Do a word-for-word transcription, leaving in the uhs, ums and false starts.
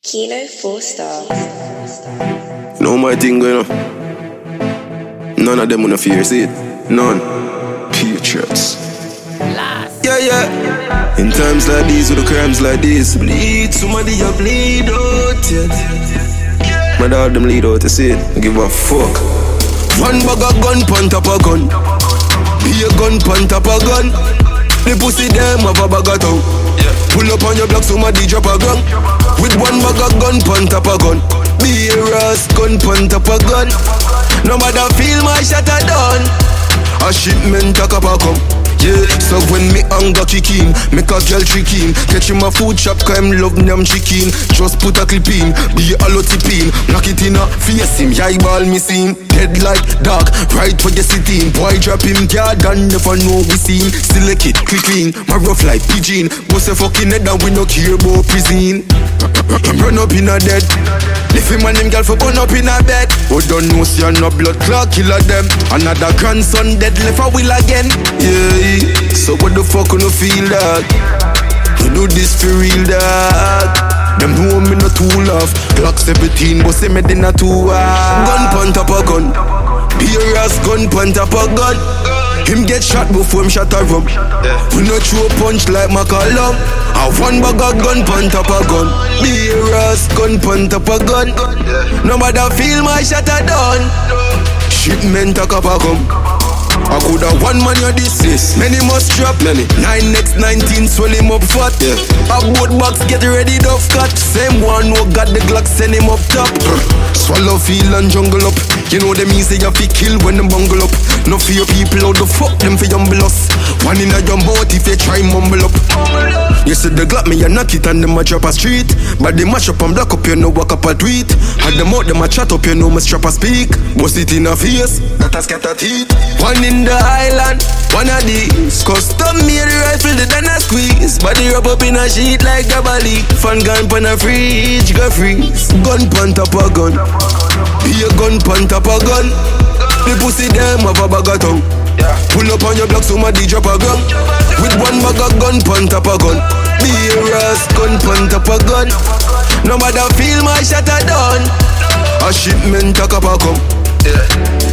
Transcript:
Kilo four star. No my thing going on. None of them wanna fear, see it? None. Patriots. Yeah, yeah. In times like these, with the crimes like this, bleed, somebody you bleed out, yeah. My dog them lead out to see it, give a fuck. One bag of gun, pan top a gun. Be a gun, pan top a gun. The pussy them have a bag of tongue. Pull up on your block, somebody drop a gun. With one bag of gun, pan top a gun. Be a ras, gun, pan top a gun. No matter feel my shot a done. A shipment a cap a come. Yeah, so when me hunger kick in, make a girl trick in. Catch him a food shop, cause him love them chicken. Just put a clip in, be a lot tip in. Knock it in a face him, yeah, ball me see him. Dead like dog, right where you sitting. Boy drop him, yard and never know we see him. Still a kid, quick clean, my rough like pigeon. Bust a fucking head and we no care about prison. Run up in a dead. If him and him girl for burn up in a bed. Oh don't know see a no blood clot killer them. Another grandson dead left a will again. Yeah. So what the fuck you no feel that? You do this for real dog. Them know me no too love. Glock seventeen but say me they not too hard. Gun pan top a gun. Beer ass gun pan top a gun. Him get shot before him shot a rum. We no throw punch like McCallum. I one bag of gun pan top a gun. Beer ass gun pan top a gun. Nobody feel my shot a done. Shipment a cap a come. I coulda one man you this many must drop many. Nine next nineteen swell him up fat. Yeah. A boat box get ready to cut. Same one who got the Glock send him up top. Swallow field and jungle up. You know them easy you fi kill when them bungle up. No fear people out the fuck them fi humble us. One in a your mouth if they try mumble up. You see the Glock me you knock it and them a drop a street. But they mash up and block up you know walk up a tweet. Had them out them a chat up you know must strap a speak. Bust it in a face that a scatter teeth. One in the island, one of these custom made rifle the done a squeeze. Body rub up in a sheet like a bally. Fan gun pan a fridge, go freeze. Gun pan top a gun. Be a gun pan top a gun. The pussy them have a bag of tongue. Pull up on your block somebody drop a gun. With one bag of gun pan top a gun. Be a ras gun pan top a gun. Nobody feel my shot a done. A shipment a cap a come.